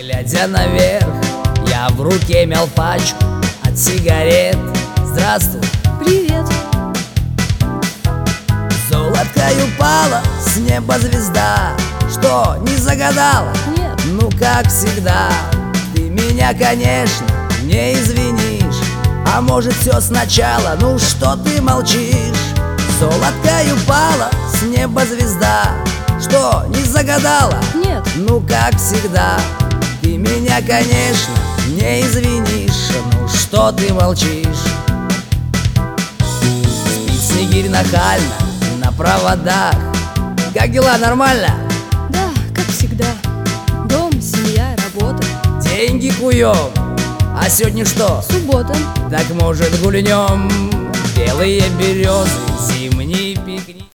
Глядя наверх, я в руке мял пачку от сигарет. Здравствуй. Привет. Золоткой упала с неба звезда. Что, не загадала? Нет. Ну, как всегда, ты меня, конечно, не извинишь. А может, все сначала, ну что ты молчишь? Золоткой упала с неба звезда. Что, не загадала? Нет. Ну, как всегда, ты меня, конечно, не извинишь. Ну, что ты молчишь? Спит снегирь нахально на проводах. Как дела, нормально? Да, как всегда. Дом, семья, работа. Деньги куем. А сегодня что? Суббота. Так может гульнем? Белые березы,